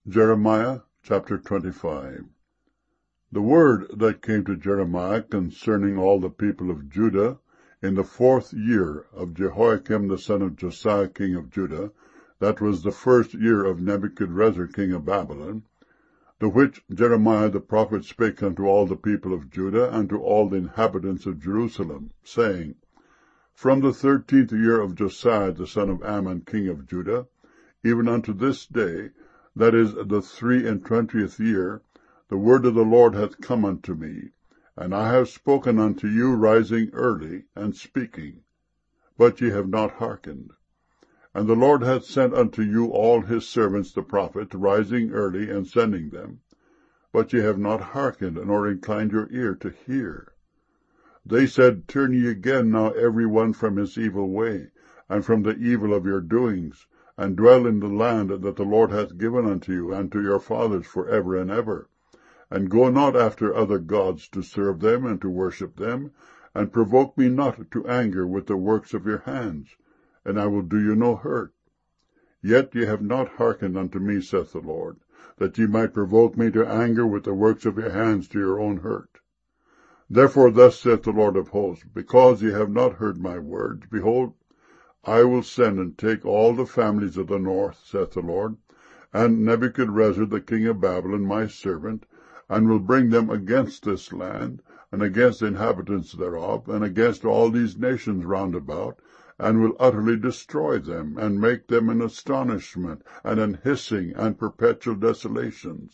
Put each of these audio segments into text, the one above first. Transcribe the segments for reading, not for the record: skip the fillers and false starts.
Jeremiah chapter 25. The word that came to Jeremiah concerning all the people of Judah in the 4th year of Jehoiakim the son of Josiah king of Judah, that was the 1st year of Nebuchadrezzar king of Babylon, the which Jeremiah the prophet spake unto all the people of Judah and to all the inhabitants of Jerusalem, saying, From the 13th year of Josiah the son of Ammon king of Judah, even unto this day, that is the 23 year, the word of the Lord hath come unto me, and I have spoken unto you rising early, and speaking, but ye have not hearkened. And the Lord hath sent unto you all his servants the prophets, rising early, and sending them, but ye have not hearkened, nor inclined your ear to hear. They said, Turn ye again now every one from his evil way, and from the evil of your doings, and dwell in the land that the Lord hath given unto you and to your fathers for ever and ever. And go not after other gods to serve them and to worship them, and provoke me not to anger with the works of your hands, and I will do you no hurt. Yet ye have not hearkened unto me, saith the Lord, that ye might provoke me to anger with the works of your hands to your own hurt. Therefore thus saith the Lord of hosts, because ye have not heard my words, behold, I will send and take all the families of the north, saith the Lord, and Nebuchadrezzar the king of Babylon my servant, and will bring them against this land, and against the inhabitants thereof, and against all these nations round about, and will utterly destroy them, and make them an astonishment, and an hissing, and perpetual desolations.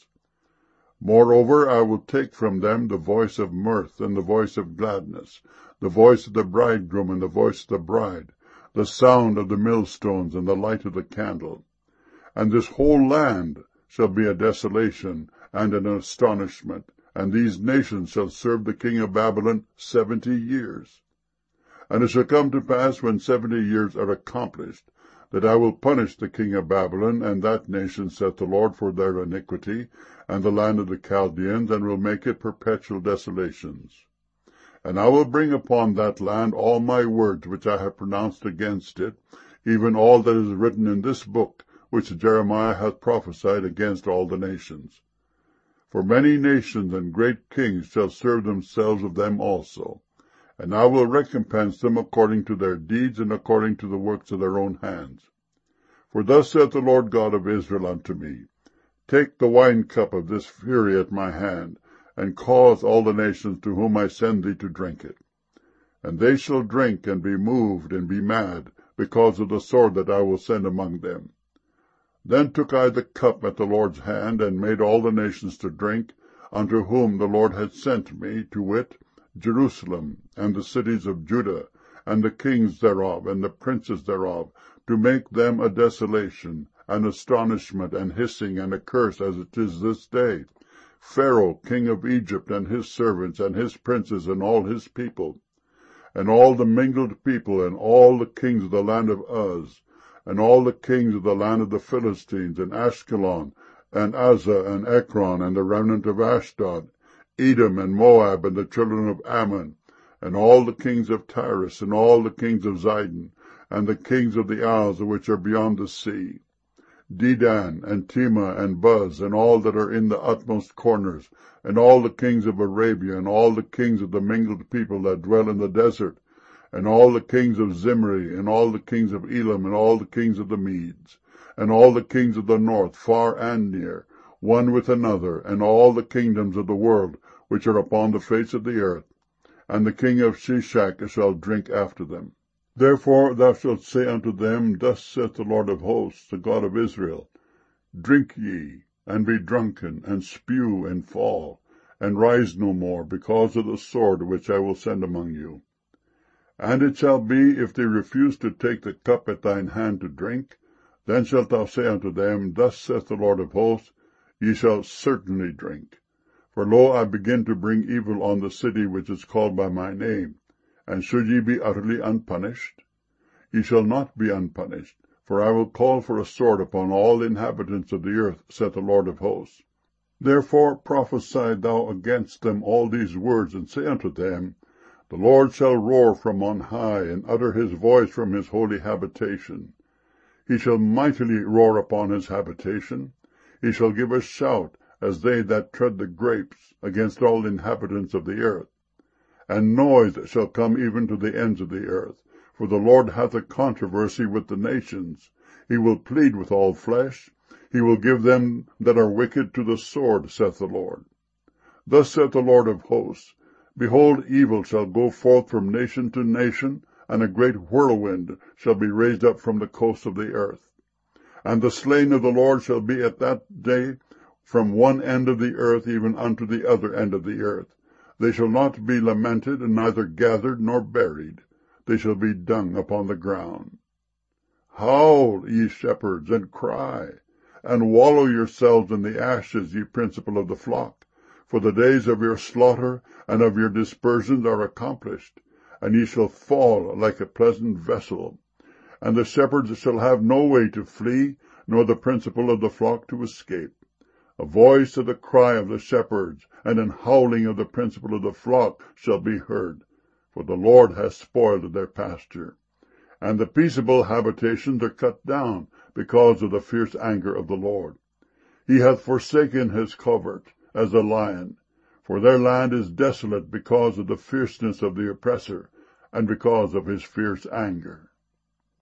Moreover, I will take from them the voice of mirth, and the voice of gladness, the voice of the bridegroom, and the voice of the bride, the sound of the millstones, and the light of the candle. And this whole land shall be a desolation, and an astonishment, and these nations shall serve the king of Babylon 70 years. And it shall come to pass, when 70 years are accomplished, that I will punish the king of Babylon and that nation, saith the Lord, for their iniquity, and the land of the Chaldeans, and will make it perpetual desolations. And I will bring upon that land all my words which I have pronounced against it, even all that is written in this book, which Jeremiah hath prophesied against all the nations. For many nations and great kings shall serve themselves of them also, and I will recompense them according to their deeds and according to the works of their own hands. For thus saith the Lord God of Israel unto me, Take the wine cup of this fury at my hand, and cause all the nations to whom I send thee to drink it. And they shall drink and be moved and be mad, because of the sword that I will send among them. Then took I the cup at the Lord's hand, and made all the nations to drink, unto whom the Lord had sent me, to wit, Jerusalem, and the cities of Judah, and the kings thereof, and the princes thereof, to make them a desolation, an astonishment, and hissing, and a curse, as it is this day. Pharaoh, king of Egypt, and his servants, and his princes, and all his people, and all the mingled people, and all the kings of the land of Uz, and all the kings of the land of the Philistines, and Ashkelon, and Azzah, and Ekron, and the remnant of Ashdod, Edom, and Moab, and the children of Ammon, and all the kings of Tyrus, and all the kings of Zidon, and the kings of the isles which are beyond the sea, Dedan, and Tema, and Buz, and all that are in the utmost corners, and all the kings of Arabia, and all the kings of the mingled people that dwell in the desert, and all the kings of Zimri, and all the kings of Elam, and all the kings of the Medes, and all the kings of the north, far and near, one with another, and all the kingdoms of the world which are upon the face of the earth, and the king of Shishak shall drink after them. Therefore thou shalt say unto them, Thus saith the Lord of hosts, the God of Israel, Drink ye, and be drunken, and spew, and fall, and rise no more, because of the sword which I will send among you. And it shall be, if they refuse to take the cup at thine hand to drink, then shalt thou say unto them, Thus saith the Lord of hosts, Ye shall certainly drink. For lo, I begin to bring evil on the city which is called by my name. And should ye be utterly unpunished? Ye shall not be unpunished, for I will call for a sword upon all the inhabitants of the earth, saith the Lord of hosts. Therefore prophesy thou against them all these words, and say unto them, The Lord shall roar from on high, and utter his voice from his holy habitation. He shall mightily roar upon his habitation. He shall give a shout, as they that tread the grapes, against all the inhabitants of the earth. And noise shall come even to the ends of the earth. For the Lord hath a controversy with the nations. He will plead with all flesh. He will give them that are wicked to the sword, saith the Lord. Thus saith the Lord of hosts, Behold, evil shall go forth from nation to nation, and a great whirlwind shall be raised up from the coasts of the earth. And the slain of the Lord shall be at that day from one end of the earth even unto the other end of the earth. They shall not be lamented, and neither gathered nor buried. They shall be dung upon the ground. Howl, ye shepherds, and cry, and wallow yourselves in the ashes, ye principal of the flock. For the days of your slaughter and of your dispersions are accomplished, and ye shall fall like a pleasant vessel. And the shepherds shall have no way to flee, nor the principal of the flock to escape. A voice of the cry of the shepherds, and an howling of the principal of the flock shall be heard, for the Lord hath spoiled their pasture. And the peaceable habitations are cut down, because of the fierce anger of the Lord. He hath forsaken his covert, as a lion, for their land is desolate because of the fierceness of the oppressor, and because of his fierce anger.